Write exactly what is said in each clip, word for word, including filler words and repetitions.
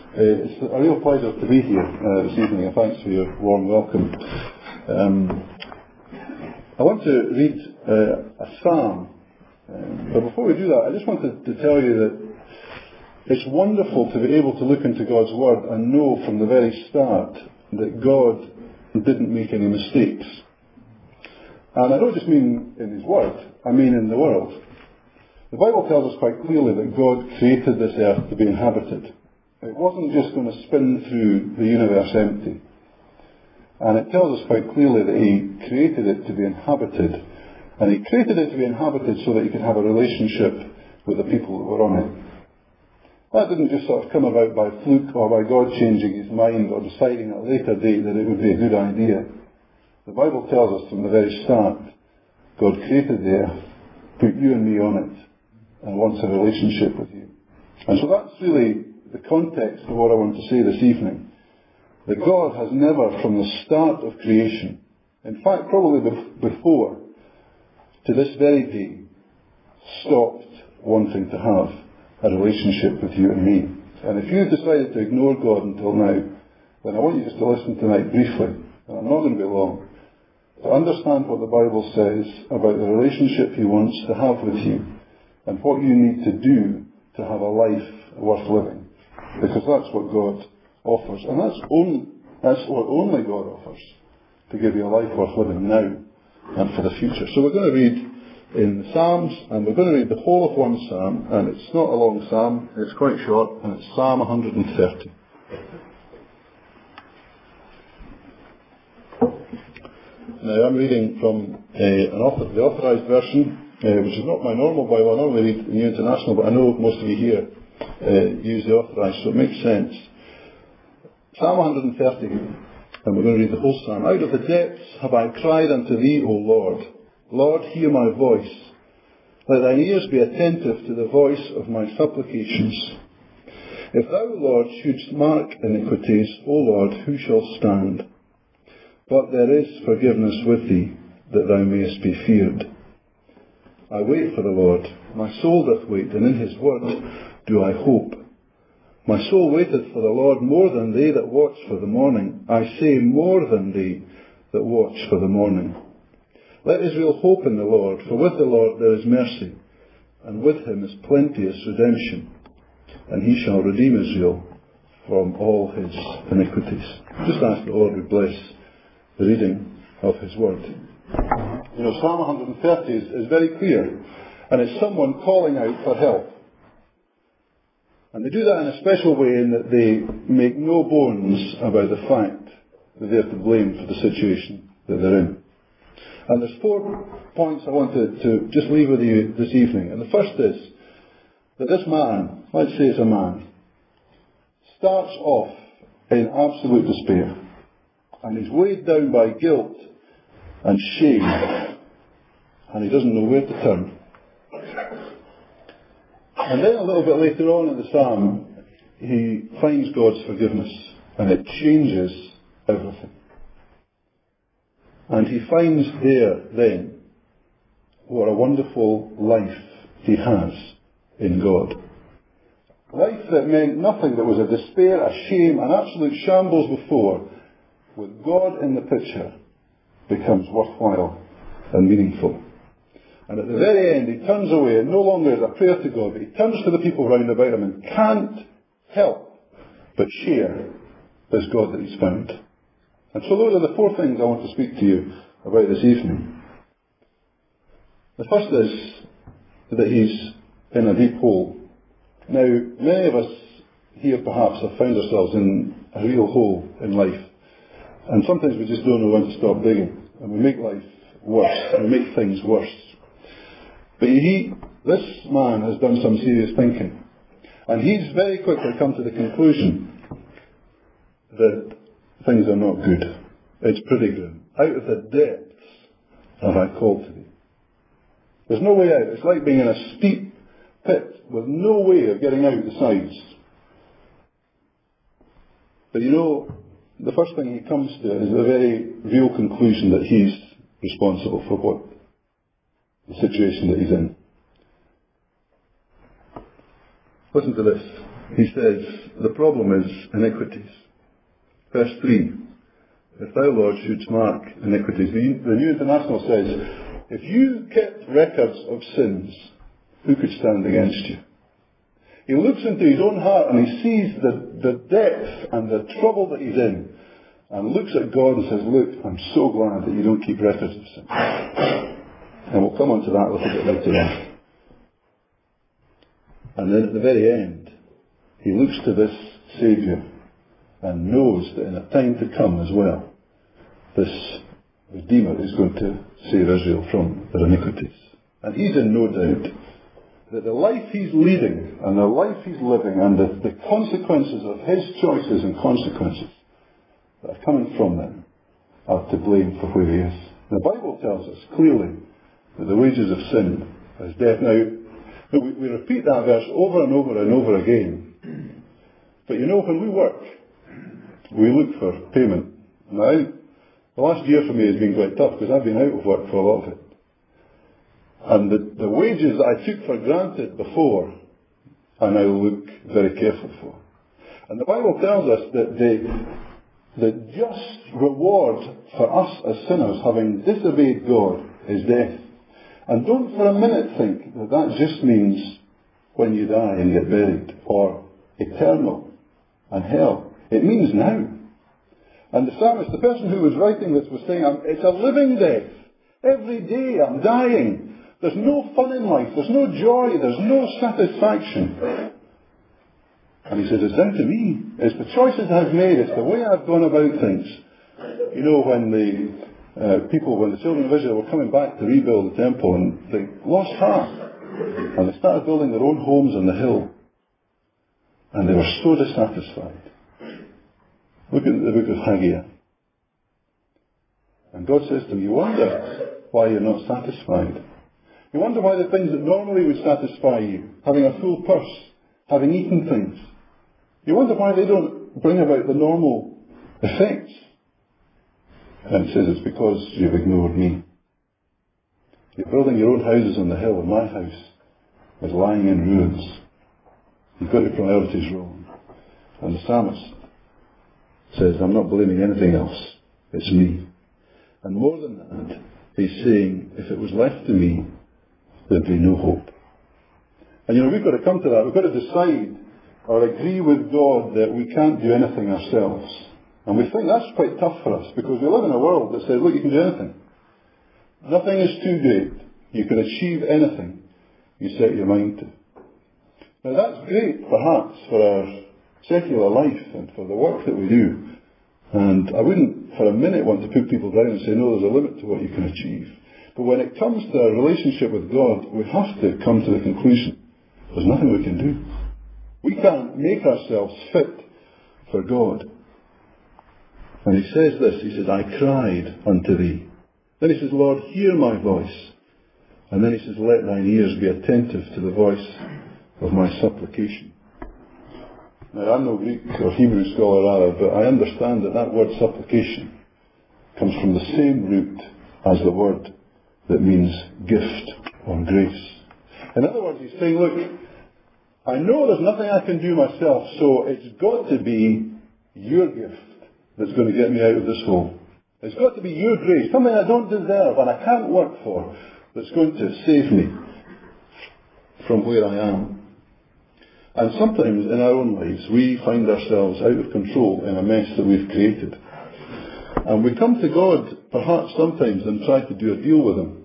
Uh, it's a real pleasure to be here uh, this evening, and thanks for your warm welcome. Um, I want to read uh, a psalm, um, but before we do that, I just wanted to tell you that it's wonderful to be able to look into God's Word and know from the very start that God didn't make any mistakes. And I don't just mean in His Word, I mean in the world. The Bible tells us quite clearly that God created this earth to be inhabited. It wasn't just going to spin through the universe empty. And it tells us quite clearly that He created it to be inhabited. And He created it to be inhabited so that He could have a relationship with the people that were on it. That didn't just sort of come about by fluke or by God changing His mind or deciding at a later date that it would be a good idea. The Bible tells us from the very start, God created the earth, put you and me on it, and wants a relationship with you. And so that's really the context of what I want to say this evening. That God has never, from the start of creation, in fact probably before, to this very day, stopped wanting to have a relationship with you and me. And if you've decided to ignore God until now, then I want you just to listen tonight briefly, and I'm not going to be long, to understand what the Bible says about the relationship He wants to have with you, and what you need to do to have a life worth living. Because that's what God offers. And that's, only, that's what only God offers, to give you a life worth living now and for the future. So we're going to read in the Psalms, and we're going to read the whole of one Psalm, and it's not a long Psalm, it's quite short, and it's Psalm one hundred thirty. Now I'm reading from uh, an author, the authorised version, uh, which is not my normal Bible. I normally read the New International, but I know most of you here uh, use the authorised, so it makes sense. Psalm one hundred thirty, and we're going to read the whole Psalm. Out of the depths have I cried unto Thee, O Lord. Lord, hear my voice. Let Thine ears be attentive to the voice of my supplications. If Thou, Lord, shouldst mark iniquities, O Lord, who shall stand? But there is forgiveness with Thee, that Thou mayest be feared. I wait for the Lord. My soul doth wait, and in His word do I hope. My soul waiteth for the Lord more than they that watch for the morning. I say, more than they that watch for the morning. Let Israel hope in the Lord, for with the Lord there is mercy, and with Him is plenteous redemption, and He shall redeem Israel from all his iniquities. Just ask the Lord would bless the reading of His word. You know, Psalm one hundred thirty is, is very clear, and it's someone calling out for help. And they do that in a special way in that they make no bones about the fact that they're to blame for the situation that they're in. And there's four points I wanted to just leave with you this evening. And the first is that this man, let's say it's a man, starts off in absolute despair. And he's weighed down by guilt and shame. And he doesn't know where to turn. And then a little bit later on in the Psalm, he finds God's forgiveness. And it changes everything. And he finds there, then, what a wonderful life he has in God. Life that meant nothing, that was a despair, a shame, an absolute shambles before, with God in the picture, becomes worthwhile and meaningful. And at the very end, he turns away, and no longer is a prayer to God, but he turns to the people round about him and can't help but share this God that he's found. And so those are the four things I want to speak to you about this evening. The first is that he's in a deep hole. Now, many of us here perhaps have found ourselves in a real hole in life. And sometimes we just don't know when to stop digging. And we make life worse. We make things worse. But he, this man has done some serious thinking. And he's very quickly come to the conclusion that things are not good. It's pretty grim. Out of the depths have I called to Thee. There's no way out. It's like being in a steep pit with no way of getting out the sides. But you know, the first thing he comes to is the very real conclusion that he's responsible for what the situation that he's in. Listen to this. he says, the problem is iniquities. Verse three, if thou, Lord, shouldst mark iniquities. The, the New International says, if you kept records of sins, who could stand against you? He looks into his own heart and he sees the, the depth and the trouble that he's in, and looks at God and says, look, I'm so glad that you don't keep records of sin. And we'll come on to that a little bit later on. And then at the very end, he looks to this Saviour and knows that in a time to come as well, this Redeemer is going to save Israel from their iniquities. And he's in no doubt that the life he's leading and the life he's living and the, the consequences of his choices and consequences that are coming from them are to blame for where he is. The Bible tells us clearly that the wages of sin is death. Now, we, we repeat that verse over and over and over again. But you know, when we work, we look for payment. Now, the last year for me has been quite tough because I've been out of work for a lot of it. And the, the wages that I took for granted before, I now look very carefully for. And the Bible tells us that the, the just reward for us as sinners, having disobeyed God, is death. And don't for a minute think that that just means when you die and get buried, or eternal and hell. It means now. And the psalmist, the person who was writing this, was saying, it's a living death. Every day I'm dying. There's no fun in life. There's no joy. There's no satisfaction. And he says, it's down to me. It's the choices I've made. It's the way I've gone about things. You know, when the uh, people, when the children of Israel were coming back to rebuild the temple, and they lost heart, and they started building their own homes on the hill, and they were so dissatisfied. Look at the book of Haggai. And God says to them, you wonder why you're not satisfied. You wonder why the things that normally would satisfy you, having a full purse, having eaten things, you wonder why they don't bring about the normal effects. And it says it's because you've ignored me. You're building your own houses on the hill, and my house is lying in ruins. You've got your priorities wrong. And the psalmist says, I'm not blaming anything else. It's me. And more than that, he's saying, if it was left to me, there'd be no hope. And you know, we've got to come to that. We've got to decide or agree with God that we can't do anything ourselves. And we think that's quite tough for us, because we live in a world that says, look, you can do anything. Nothing is too great. You can achieve anything you set your mind to. Now that's great, perhaps, for our secular life and for the work that we do. And I wouldn't for a minute want to put people down and say, no, there's a limit to what you can achieve. But when it comes to our relationship with God, we have to come to the conclusion, there's nothing we can do. We can't make ourselves fit for God. And he says this, he says, I cried unto thee. Then he says, Lord, hear my voice. And then he says, let thine ears be attentive to the voice of my supplication. Now, I'm no Greek or Hebrew scholar either, but I understand that that word supplication comes from the same root as the word that means gift or grace. In other words, he's saying, look, I know there's nothing I can do myself, so it's got to be your gift that's going to get me out of this hole. It's got to be your grace, something I don't deserve and I can't work for, that's going to save me from where I am. And sometimes in our own lives, we find ourselves out of control in a mess that we've created. And we come to God, perhaps sometimes, and try to do a deal with Him.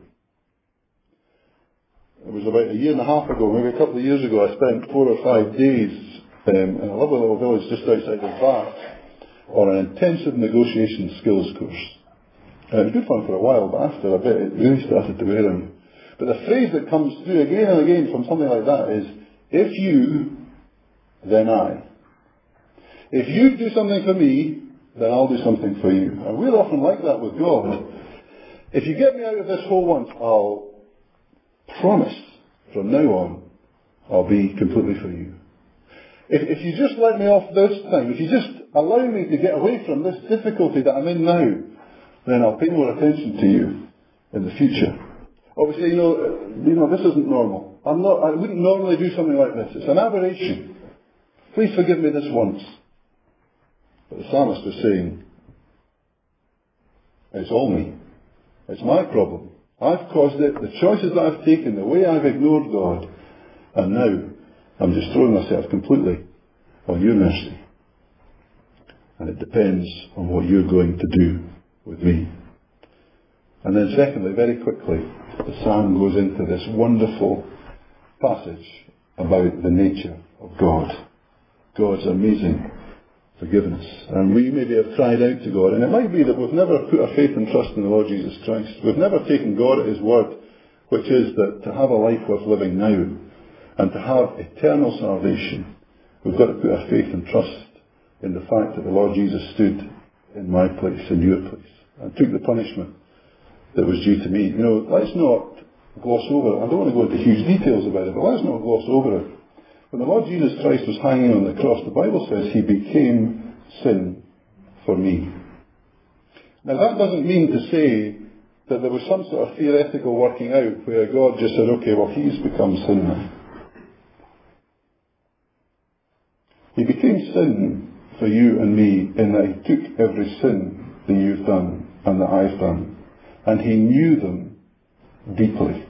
It was about a year and a half ago, maybe a couple of years ago, I spent four or five days um, in a lovely little village just outside of Bath on an intensive negotiation skills course. And it was good fun for a while, but after a bit it really started to wear on you. But the phrase that comes through again and again from something like that is, if you, then I. If you do something for me, then I'll do something for you. And we're often like that with God. If you get me out of this hole once, I'll promise from now on, I'll be completely for you. If, if you just let me off this time, if you just allow me to get away from this difficulty that I'm in now, then I'll pay more attention to you in the future. Obviously, you know, you know, this isn't normal. I'm not, I wouldn't normally do something like this. It's an aberration. Please forgive me this once. But the psalmist was saying, it's all me. It's my problem. I've caused it, the choices that I've taken, the way I've ignored God, and now I'm just throwing myself completely on your mercy. And it depends on what you're going to do with me. And then secondly, very quickly, the psalm goes into this wonderful passage about the nature of God. God's amazing forgiveness. And we maybe have cried out to God, and it might be that we've never put our faith and trust in the Lord Jesus Christ. We've never taken God at His word, which is that to have a life worth living now, and to have eternal salvation, we've got to put our faith and trust in the fact that the Lord Jesus stood in my place, in your place, and took the punishment that was due to me. You know, let's not gloss over it. I don't want to go into huge details about it, but let's not gloss over it. When the Lord Jesus Christ was hanging on the cross, the Bible says He became sin for me. Now that doesn't mean to say that there was some sort of theoretical working out where God just said, okay, well, He's become sin now. He became sin for you and me in that He took every sin that you've done and that I've done, and He knew them deeply.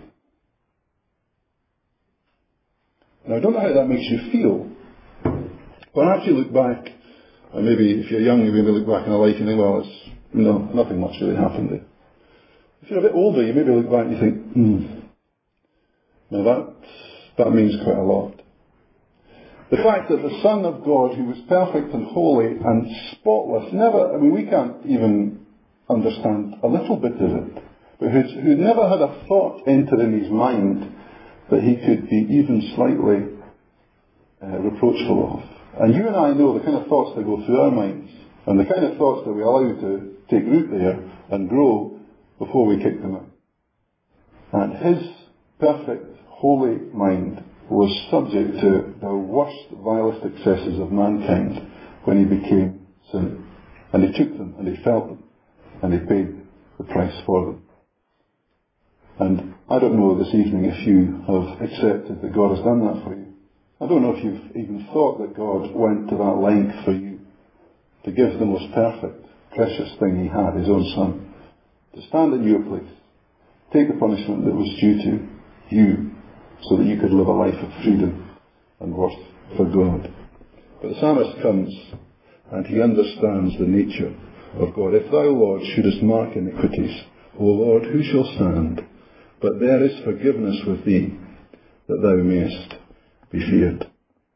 Now I don't know how that makes you feel. When I actually look back, and maybe if you're young, you maybe look back in a life and think, well, it's, no, nothing much really happened there. If you're a bit older, you maybe look back and you think, hmm, now that, that means quite a lot. The fact that the Son of God, who was perfect and holy and spotless, never, I mean, we can't even understand a little bit of it, but who'd, who'd never had a thought enter in his mind that he could be even slightly uh, reproachful of. And you and I know the kind of thoughts that go through our minds, and the kind of thoughts that we allow to take root there and grow before we kick them out. And his perfect, holy mind was subject to the worst, vilest excesses of mankind when he became sin. And he took them, and he felt them, and he paid the price for them. And I don't know this evening if you have accepted that God has done that for you. I don't know if you've even thought that God went to that length for you to give the most perfect, precious thing He had, His own Son, to stand in your place, take the punishment that was due to you, so that you could live a life of freedom and worth for God. But the psalmist comes and he understands the nature of God. If thou, Lord, shouldest mark iniquities, O Lord, who shall stand? But there is forgiveness with thee, that thou mayest be feared.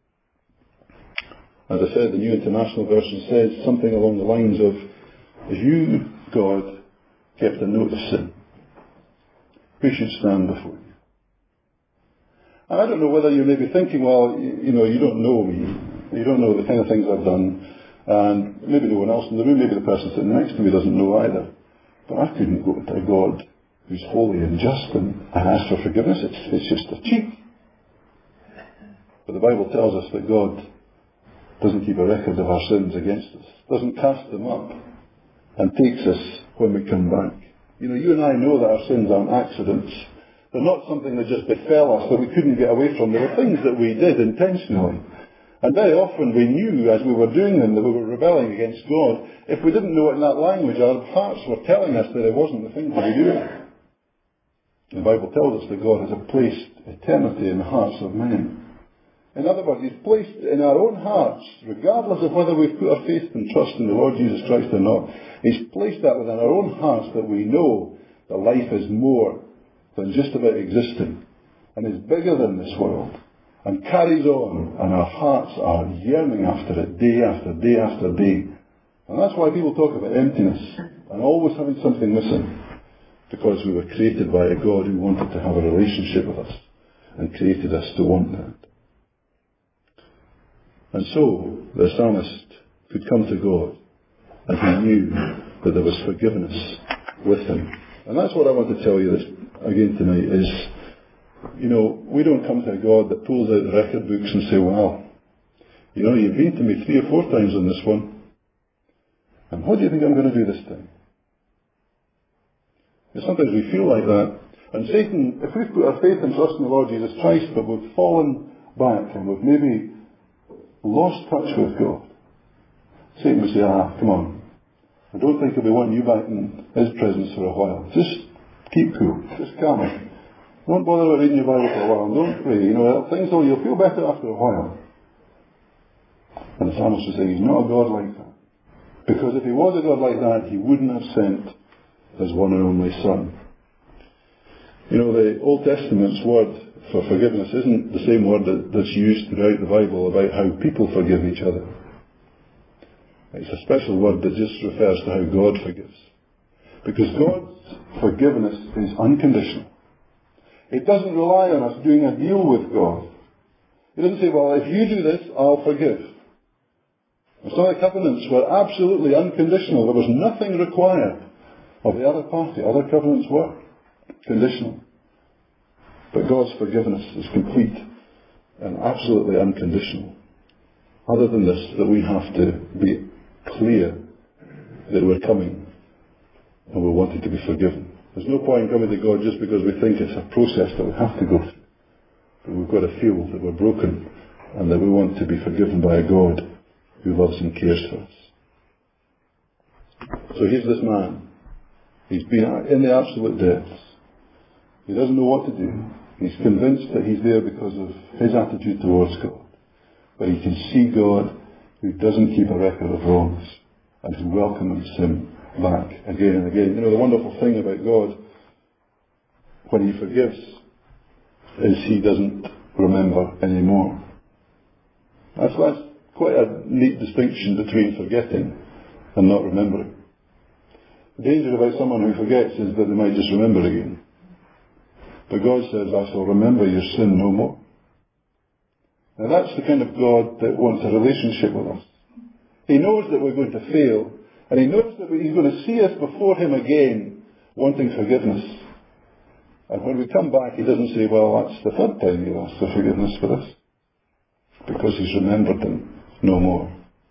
As I said, the New International Version says something along the lines of, if you, God, kept a note of sin, who should stand before you? And I don't know whether you may be thinking, well, you, you know, you don't know me. You don't know the kind of things I've done. And maybe no one else in the room, maybe the person sitting next to me doesn't know either. But I couldn't go to a God who's holy and just and, and ask for forgiveness. It's, it's just a cheat. But the Bible tells us that God doesn't keep a record of our sins against us. Doesn't cast them up and takes us when we come back. You know, you and I know that our sins aren't accidents. They're not something that just befell us that we couldn't get away from. They were things that we did intentionally. And very often we knew as we were doing them that we were rebelling against God. If we didn't know it in that language, our hearts were telling us that it wasn't the thing to be doing. The Bible tells us that God has placed eternity in the hearts of men. In other words, He's placed in our own hearts, regardless of whether we've put our faith and trust in the Lord Jesus Christ or not, He's placed that within our own hearts that we know that life is more than just about existing, and is bigger than this world, and carries on, and our hearts are yearning after it day after day after day. And that's why people talk about emptiness, and always having something missing, because we were created by a God who wanted to have a relationship with us, and created us to want that. And so, the psalmist could come to God, and he knew that there was forgiveness with him. And that's what I want to tell you this again tonight is, you know, we don't come to a God that pulls out the record books and say, well, you know, you've been to me three or four times on this one, and what do you think I'm going to do this time? And sometimes we feel like that. And Satan, if we've put our faith and trust in the Lord Jesus Christ, but we've fallen back and we've maybe lost touch with God, Satan would say, ah, come on, I don't think he'll be wanting you back in his presence for a while. Just keep cool. Just calm it. Don't bother about reading your Bible for a while. Don't pray. You know, things will, you'll feel better after a while. And the psalmist was saying, he's not a God like that. Because if he was a God like that, he wouldn't have sent his one and only Son. You know, the Old Testament's word for forgiveness isn't the same word that, that's used throughout the Bible about how people forgive each other. It's a special word that just refers to how God forgives. Because God's forgiveness is unconditional. It doesn't rely on us doing a deal with God. He doesn't say, well, if you do this, I'll forgive. Some of the covenants were absolutely unconditional. There was nothing required of the other party. Other covenants were conditional. But God's forgiveness is complete and absolutely unconditional. Other than this, that we have to be clear that we're coming and we're wanting to be forgiven. There's no point in coming to God just because we think it's a process that we have to go through. But we've got to feel that we're broken and that we want to be forgiven by a God who loves and cares for us. So here's this man. He's been in the absolute depths. He doesn't know what to do. He's convinced that he's there because of his attitude towards God. But he can see God who doesn't keep a record of wrongs and who welcomes him back again and again. You know, the wonderful thing about God, when he forgives, is he doesn't remember anymore. That's, that's quite a neat distinction between forgetting and not remembering. The danger about someone who forgets is that they might just remember again. But God says, I shall remember your sin no more. Now that's the kind of God that wants a relationship with us. He knows that we're going to fail, and he knows that he's going to see us before him again, wanting forgiveness. And when we come back, he doesn't say, well, that's the third time you asked for forgiveness for this. Because he's remembered them no more.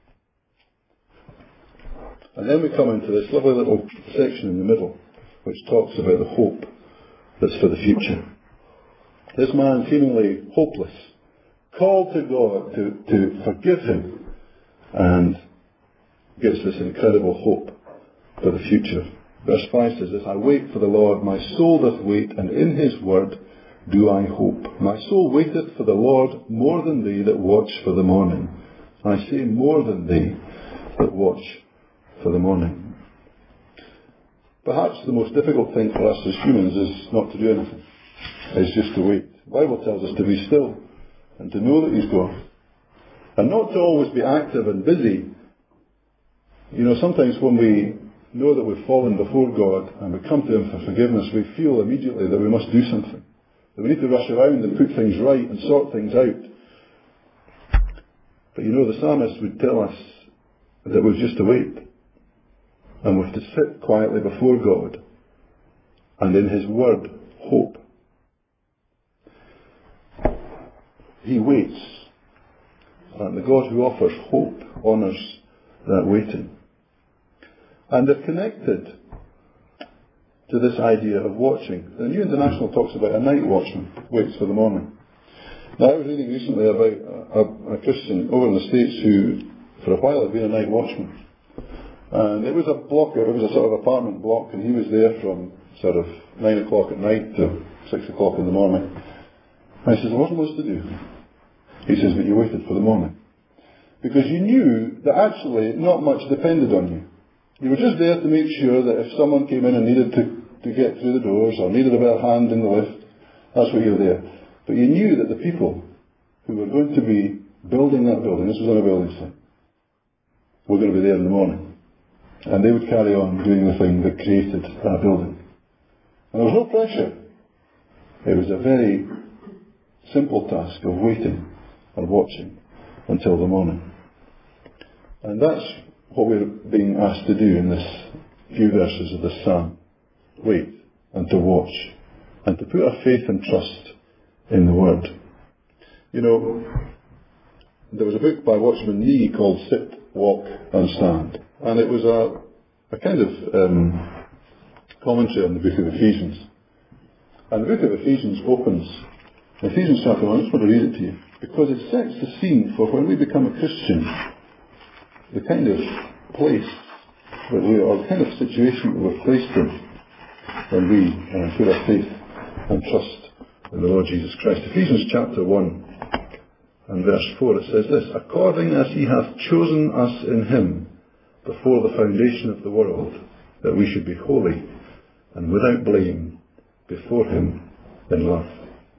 And then we come into this lovely little section in the middle, which talks about the hope that's for the future. This man, seemingly hopeless, called to God to, to forgive him, and gets this incredible hope for the future. Verse five says this, I wait for the Lord, my soul doth wait, and in his word do I hope. My soul waiteth for the Lord more than they that watch for the morning. I say more than they that watch for the morning. Perhaps the most difficult thing for us as humans is not to do anything. It's just to wait. The Bible tells us to be still and to know that he's God. And not to always be active and busy. You know, sometimes when we know that we've fallen before God and we come to him for forgiveness, we feel immediately that we must do something. That we need to rush around and put things right and sort things out. But you know, the psalmist would tell us that we've just to wait. And we've to sit quietly before God and in his word hope. He waits. And the God who offers hope honours that waiting. And they're connected to this idea of watching. The New International talks about a night watchman waits for the morning. Now, I was reading recently about a, a, a Christian over in the States who, for a while, had been a night watchman. And it was a block, it was a sort of apartment block, and he was there from sort of nine o'clock at night to six o'clock in the morning. And he says, there wasn't much to do. He says, but you waited for the morning. Because you knew that actually not much depended on you. You were just there to make sure that if someone came in and needed to, to get through the doors or needed a bit of hand in the lift, that's why you were there. But you knew that the people who were going to be building that building, this was on a building site, were going to be there in the morning. And they would carry on doing the thing that created that building. And there was no pressure. It was a very simple task of waiting and watching until the morning. And that's what we're being asked to do in this few verses of this psalm. Wait and to watch and to put our faith and trust in the Word. You know, there was a book by Watchman Nee called Sit, Walk and Stand. And it was a, a kind of um, commentary on the book of Ephesians. And the book of Ephesians opens, Ephesians chapter one, I just want to read it to you. because it sets the scene for when we become a Christian, the kind of place that we, or the kind of situation that we're placed in when we uh, put our faith and trust in the Lord Jesus Christ. Ephesians chapter one and verse four, it says this: according as he hath chosen us in him before the foundation of the world, that we should be holy and without blame before him in love.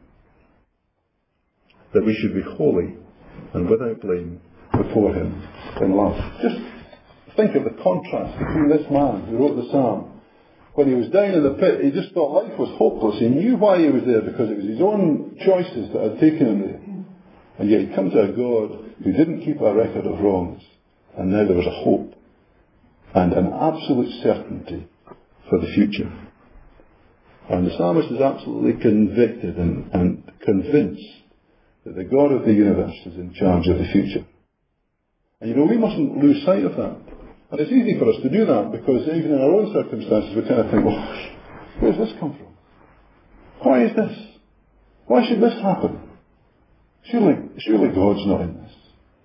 That we should be holy and without blame before him in love. Just think of the contrast between this man who wrote the psalm. When he was down in the pit, he just thought life was hopeless. He knew why he was there, because it was his own choices that had taken him there. And yet he'd come to a God who didn't keep a record of wrongs. And now there was a hope and an absolute certainty for the future. And the psalmist is absolutely convicted and, and convinced that the God of the universe is in charge of the future. And you know, we mustn't lose sight of that. And it's easy for us to do that, because even in our own circumstances we kind of think, well, where does this come from? Why is this? Why should this happen? Surely, surely God's not in this.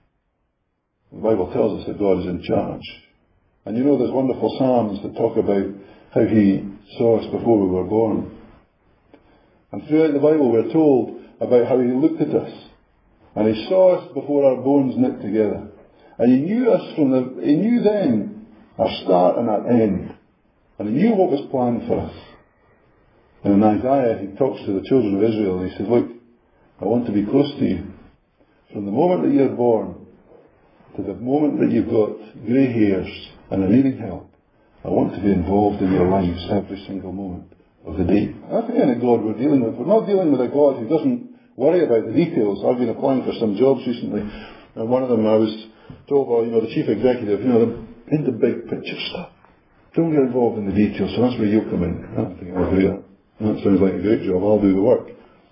The Bible tells us that God is in charge. And you know, there's wonderful psalms that talk about how he saw us before we were born. And throughout the Bible we're told about how he looked at us. And he saw us before our bones knit together. And he knew us from the, he knew then our start and our end. And he knew what was planned for us. And in Isaiah he talks to the children of Israel and he says, look, I want to be close to you. From the moment that you're born to the moment that you've got grey hairs and are needing help, I want to be involved in your lives every single moment of the day. That's the kind of God we're dealing with. We're not dealing with a God who doesn't worry about the details. I've been applying for some jobs recently, and one of them I was told, well, you know, the chief executive, you know, they're into big picture stuff. Don't get involved in the details, so that's where you come in. I don't think I'll do that. That sounds like a great job. I'll do the work.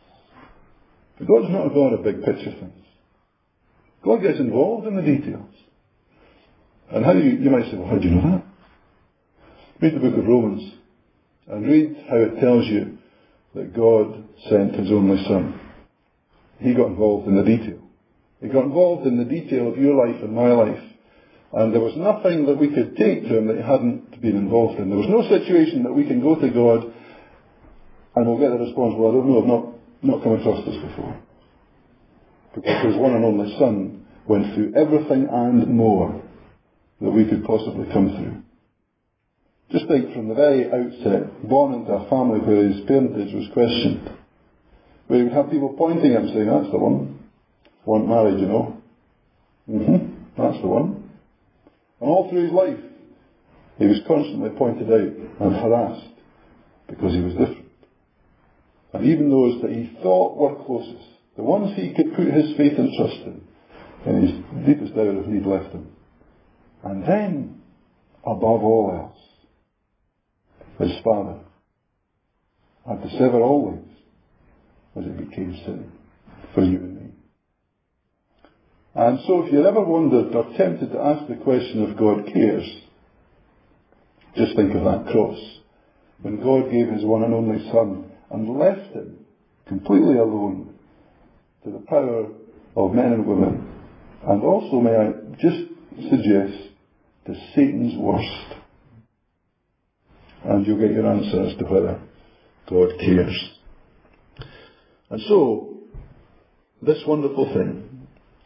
But God's not a God of big picture things. God gets involved in the details. And how do you, you might say, well, how do you know that? Read the book of Romans and read how it tells you that God sent his only Son. He got involved in the detail. He got involved in the detail of your life and my life. And there was nothing that we could take to him that he hadn't been involved in. There was no situation that we can go to God and we'll get the response, well, I don't know, I've not, not come across this before. Because his one and only Son went through everything and more that we could possibly come through. Just think, from the very outset, born into a family where his parentage was questioned, where he would have people pointing at him saying, that's the one. Want married, you know. Mm-hmm, that's the one. And all through his life, he was constantly pointed out and harassed because he was different. And even those that he thought were closest, the ones he could put his faith and trust in, in his deepest hour of need, left him. And then, above all else, his Father had to sever all links as it became sin for you and me. And so if you're ever wondered or tempted to ask the question if God cares, just think of that cross. When God gave his one and only Son and left him completely alone to the power of men and women, and also, may I just suggest, to Satan's worst. And you'll get your answer as to whether God cares. And so, this wonderful thing,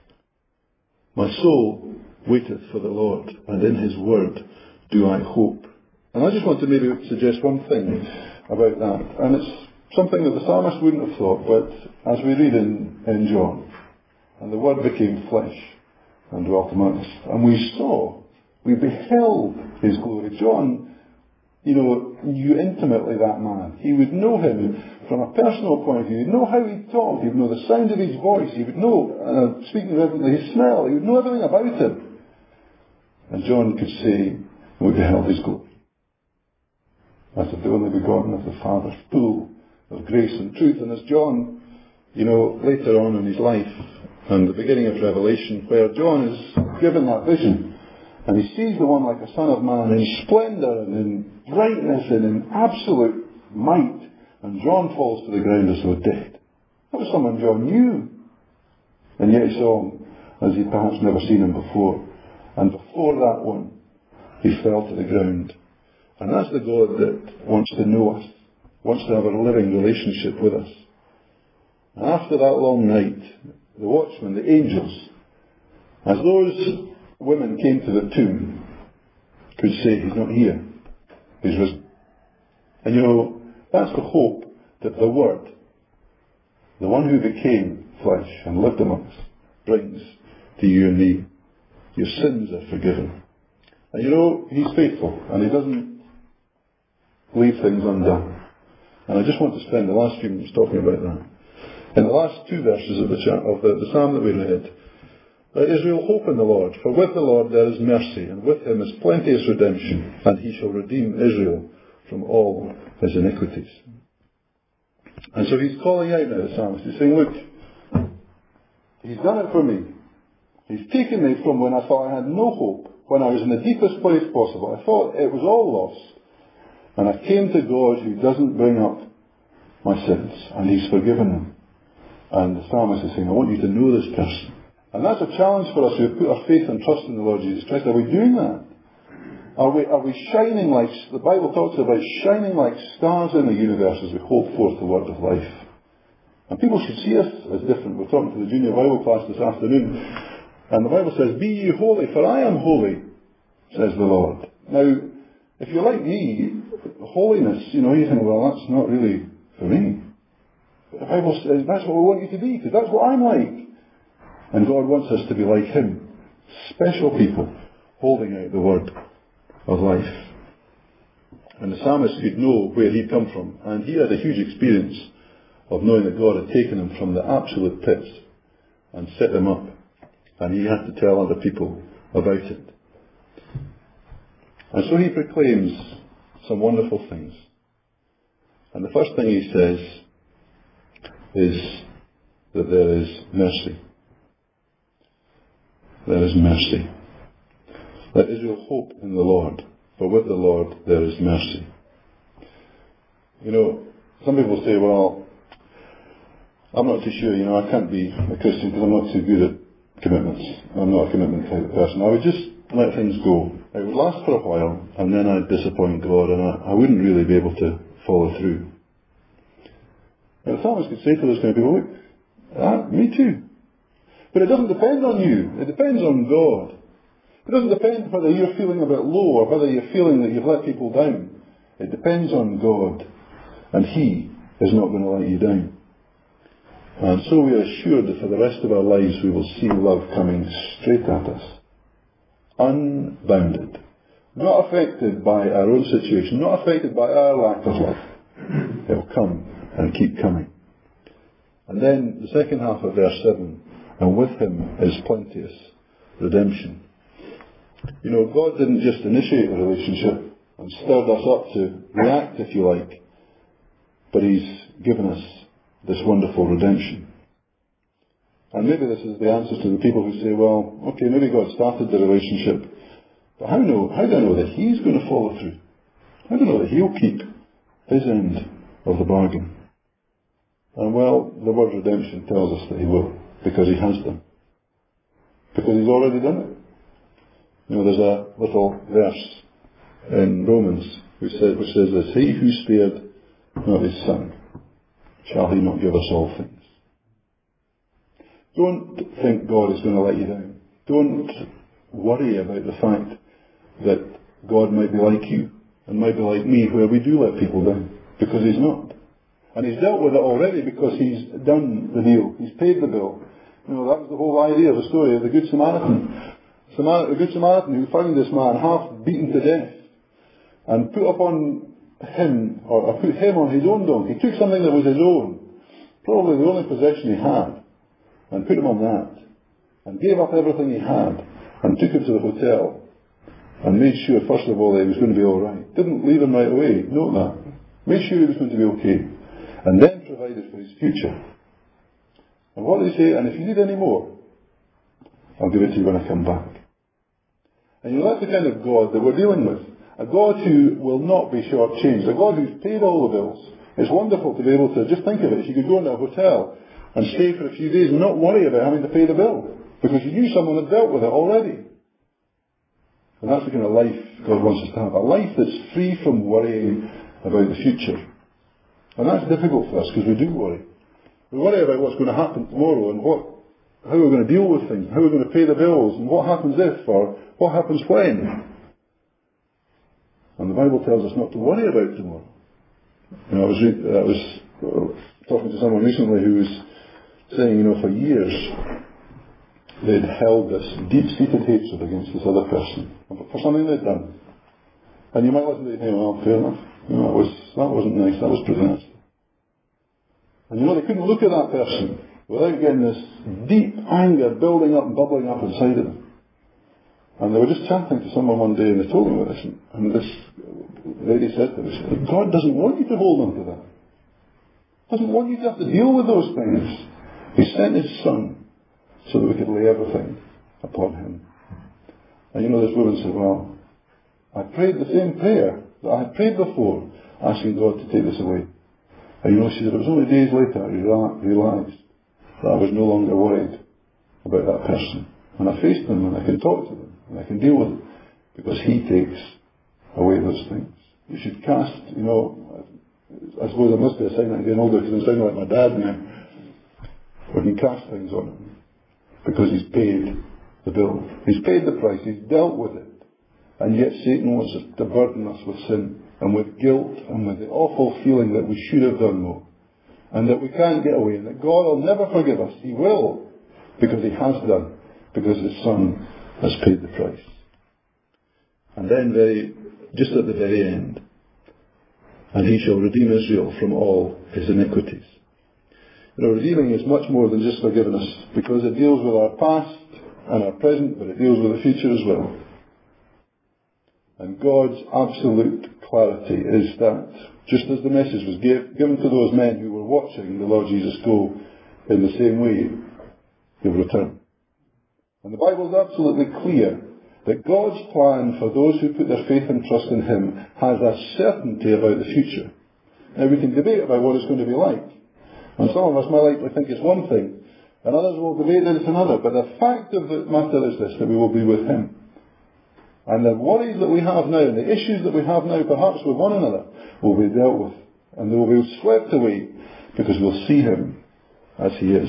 my soul waiteth for the Lord, and in his word do I hope. And I just want to maybe suggest one thing about that. And it's something that the psalmist wouldn't have thought, but as we read in, in John, and the word became flesh and dwelt among us, and we saw, we beheld his glory. John, you know, knew intimately that man. He would know him from a personal point of view. He'd know how he talked. He would know the sound of his voice. He would know, uh, speaking reverently, his smell. He would know everything about him. And John could say, we beheld his glory. As of the only begotten of the Father, full of grace and truth. And as John, you know, later on in his life, and the beginning of Revelation, where John is given that vision, and he sees the one like a son of man in splendour and in brightness and in absolute might, and John falls to the ground as though dead. That was someone John knew. And yet he saw him as he'd perhaps never seen him before. And before that one, he fell to the ground. And that's the God that wants to know us, wants to have a living relationship with us. And after that long night, the watchmen, the angels, as those women came to the tomb, could say, he's not here, he's risen. And you know, that's the hope that the Word, the one who became flesh and lived among us, brings to you and me. Your sins are forgiven. And you know, he's faithful, and he doesn't leave things undone. And I just want to spend the last few minutes talking about that. In the last two verses of the, cha- of the, the psalm that we read, let Israel hope in the Lord, for with the Lord there is mercy, and with him is plenteous redemption, and he shall redeem Israel from all his iniquities. And so he's calling out now, the psalmist. He's saying, look, he's done it for me. He's taken me from when I thought I had no hope, when I was in the deepest place possible. I thought it was all lost. And I came to God who doesn't bring up my sins, and he's forgiven them. And the psalmist is saying, I want you to know this person. And that's a challenge for us who have put our faith and trust in the Lord Jesus Christ. Are we doing that? Are we, are we shining like, the Bible talks about shining like stars in the universe as we hold forth the word of life. And people should see us as different. We're talking to the junior Bible class this afternoon. And the Bible says, be ye holy, for I am holy, says the Lord. Now, if you're like me, holiness, you know, you think, well, that's not really for me. But the Bible says that's what we want you to be, because that's what I'm like. And God wants us to be like him. Special people holding out the word of life. And the psalmist could know where he'd come from. And he had a huge experience of knowing that God had taken him from the absolute pits and set him up. And he had to tell other people about it. And so he proclaims some wonderful things. And the first thing he says is that there is mercy. There is mercy. Let Israel hope in the Lord, for with the Lord there is mercy. You know, some people say, well, I'm not too sure, you know, I can't be a Christian because I'm not too good at commitments. I'm not a commitment type of person. I would just let things go. It would last for a while, and then I'd disappoint God, and I, I wouldn't really be able to follow through. And the psalmist could say to those kind of people, look, ah, me too. But it doesn't depend on you. It depends on God. It doesn't depend whether you're feeling a bit low or whether you're feeling that you've let people down. It depends on God. And he is not going to let you down. And so we are assured that for the rest of our lives we will see love coming straight at us. Unbounded. Not affected by our own situation. Not affected by our lack of love. It will come and keep coming. And then the second half of verse seven. And with him is plenteous redemption. You know, God didn't just initiate the relationship and stirred us up to react, if you like, but he's given us this wonderful redemption. And maybe this is the answer to the people who say, well, okay, maybe God started the relationship, but how, know, how do I know that he's going to follow through? How do I know that he'll keep his end of the bargain? And well, the word redemption tells us that he will, because he has done. Because he's already done it. You know, there's a little verse in Romans which says, which says this, he who spared not his son, shall he not give us all things? Don't think God is going to let you down. Don't worry about the fact that God might be like you and might be like me, where we do let people down, because he's not. And he's dealt with it already because he's done the deal. He's paid the bill. You know, that was the whole idea of the story of the Good Samaritan. The Good Samaritan who found this man half beaten to death and put upon him, or put him on his own donkey. He took something that was his own, probably the only possession he had, and put him on that, and gave up everything he had, and took him to the hotel, and made sure, first of all, that he was going to be alright. Didn't leave him right away, note that. Made sure he was going to be okay. And then provided for his future. And what did he say? And if you need any more, I'll give it to you when I come back. And you know, that's the kind of God that we're dealing with. A God who will not be shortchanged. A God who's paid all the bills. It's wonderful to be able to just think of it. You could go into a hotel and stay for a few days and not worry about having to pay the bill, because you knew someone had dealt with it already. And that's the kind of life God wants us to have, a life that's free from worrying about the future. And that's difficult for us, because we do worry. We worry about what's going to happen tomorrow, and what, how we're going to deal with things, how we're going to pay the bills, and what happens if, or what happens when. And the Bible tells us not to worry about tomorrow. You know, I was, re- I was uh, talking to someone recently who was saying, you know, for years they'd held this deep-seated hatred against this other person for something they'd done. And you might listen to it and think, well, fair enough. You know, that, was, that wasn't nice, that was pretty nasty. And you know, they couldn't look at that person without getting this deep anger building up and bubbling up inside of them. And they were just chatting to someone one day, and they told them about this, and this lady said to them, God doesn't want you to hold on to that. He doesn't want you to have to deal with those things. He sent His Son so that we could lay everything upon Him. And you know, this woman said, well, I prayed the same prayer that I had prayed before, asking God to take this away. And you know, she said, it was only days later I realised that I was no longer worried about that person. And I faced them, and I can talk to them, and I can deal with them, because He takes away those things. You should cast, you know, I suppose I must be a sign that I'm getting older, because I'm sounding like my dad now. We can cast things on Him, because He's paid the bill. He's paid the price, He's dealt with it. And yet Satan wants us to burden us with sin, and with guilt, and with the awful feeling that we should have done more, and that we can't get away, and that God will never forgive us. He will, because He has done, because His Son has paid the price. And then very, just at the very end, and He shall redeem Israel from all his iniquities. You know, redeeming is much more than just forgiving us, because it deals with our past and our present, but it deals with the future as well. And God's absolute clarity is that, just as the message was give, given to those men who were watching the Lord Jesus go, in the same way, He'll return. And the Bible is absolutely clear that God's plan for those who put their faith and trust in Him has a certainty about the future. Now, we can debate about what it's going to be like. And some of us might likely think it's one thing, and others will debate that it's another. But the fact of the matter is this, that we will be with Him. And the worries that we have now, and the issues that we have now, perhaps with one another, will be dealt with. And they will be swept away, because we'll see Him as He is.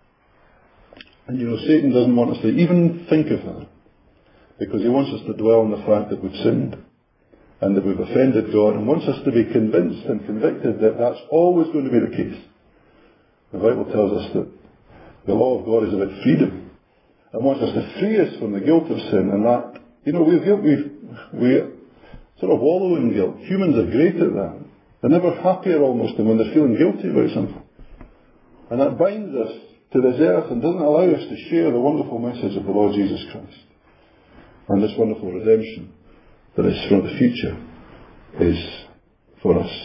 And you know, Satan doesn't want us to even think of that, because he wants us to dwell on the fact that we've sinned, and that we've offended God, and wants us to be convinced and convicted that that's always going to be the case. The Bible tells us that the law of God is about freedom, and wants us to free us from the guilt of sin, and that, you know, we've guilt, we've, we sort of wallow in guilt. Humans are great at that. They're never happier almost than when they're feeling guilty about something. And that binds us to this earth and doesn't allow us to share the wonderful message of the Lord Jesus Christ. And this wonderful redemption that is for the future is for us.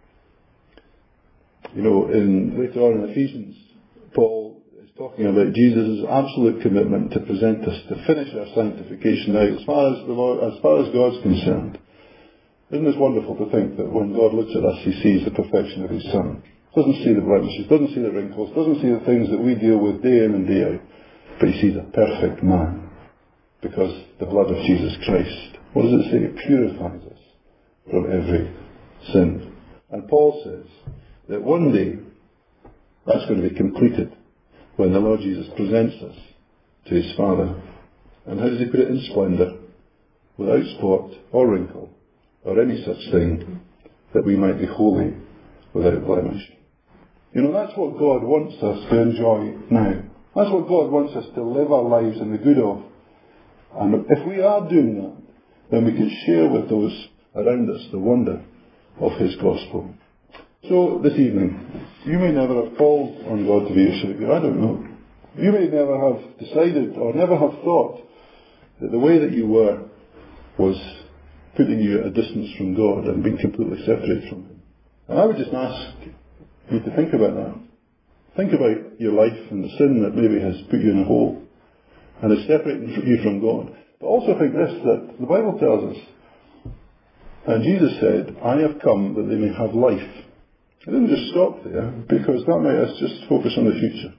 You know, in later on in Ephesians, Paul is talking about Jesus' absolute commitment to present us, to finish our sanctification out as far as the Lord, as far as God's concerned. Isn't this wonderful to think that when God looks at us, He sees the perfection of His Son? Doesn't see the blemishes, doesn't see the wrinkles, doesn't see the things that we deal with day in and day out, but He sees a perfect man, because the blood of Jesus Christ, what does it say? It purifies us from every sin. And Paul says that one day that's going to be completed when the Lord Jesus presents us to His Father. And how does He put it? In splendour, without spot or wrinkle or any such thing, that we might be holy without blemish. You know, that's what God wants us to enjoy now. That's what God wants us to live our lives in the good of. And if we are doing that, then we can share with those around us the wonder of His gospel. So, this evening, you may never have called on God to be your Saviour. I don't know. You may never have decided or never have thought that the way that you were was putting you at a distance from God and being completely separated from Him. And I would just ask you to think about that. Think about your life and the sin that maybe has put you in a hole and is separating you from God. But also think this, that the Bible tells us, and Jesus said, I have come that they may have life, He didn't just stop there, because that made us just focus on the future.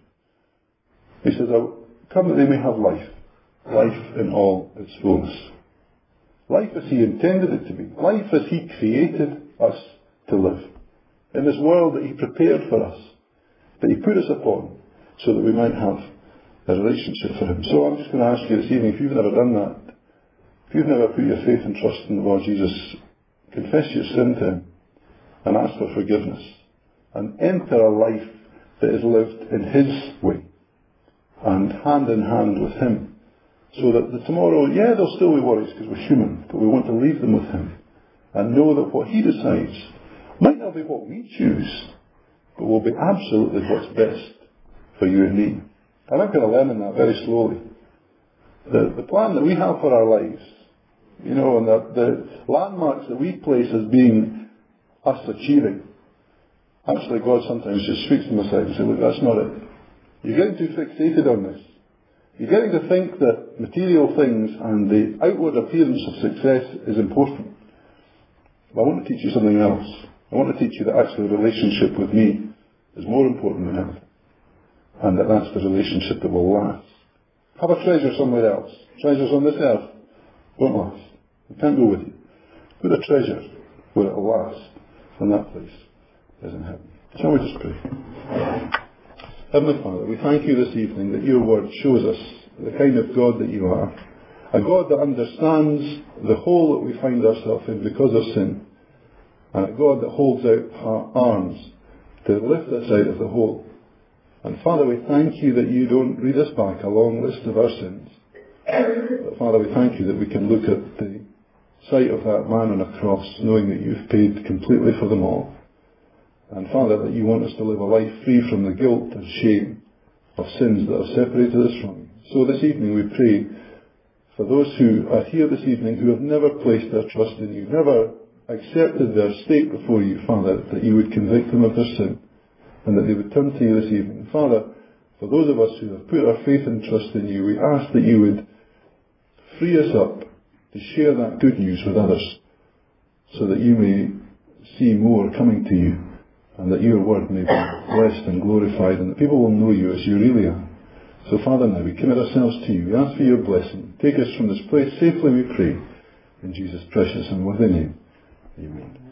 He says, I'll come that they may have life, life in all its fullness. Life as He intended it to be, life as He created us to live, in this world that He prepared for us, that He put us upon, so that we might have a relationship for Him. So I'm just going to ask you this evening, if you've never done that, if you've never put your faith and trust in the Lord Jesus, confess your sin to Him and ask for forgiveness and enter a life that is lived in His way and hand in hand with Him, so that the tomorrow, yeah, there'll still be worries because we're human, but we want to leave them with Him and know that what He decides might not be what we choose, but will be absolutely what's best for you and me. And I'm going to learn in that very slowly. The, the plan that we have for our lives, you know, and the, the landmarks that we place as being us achieving, actually God sometimes just speaks to them aside and says, look, that's not it. You're getting too fixated on this. You're getting to think that material things and the outward appearance of success is important. But I want to teach you something else. I want to teach you that actually the relationship with me is more important than everything. And that that's the relationship that will last. Have a treasure somewhere else. Treasures on this earth won't last. It can't go with you. Put a treasure where it will last. And that place is in heaven. Shall we just pray? Heavenly Father, we thank you this evening that your word shows us the kind of God that you are. A God that understands the hole that we find ourselves in because of sin. And a God that holds out our arms to lift us out of the hole. And Father, we thank you that you don't read us back a long list of our sins. But Father, we thank you that we can look at the sight of that man on a cross, knowing that you've paid completely for them all. And Father, that you want us to live a life free from the guilt and shame of sins that have separated us from you. So this evening we pray for those who are here this evening who have never placed their trust in you, never accepted their state before you, Father, that you would convict them of their sin and that they would turn to you this evening. Father, for those of us who have put our faith and trust in you, we ask that you would free us up to share that good news with others so that you may see more coming to you and that your word may be blessed and glorified and that people will know you as you really are. So Father, now we commit ourselves to you. We ask for your blessing. Take us from this place safely, we pray. In Jesus' precious and worthy name. Amen.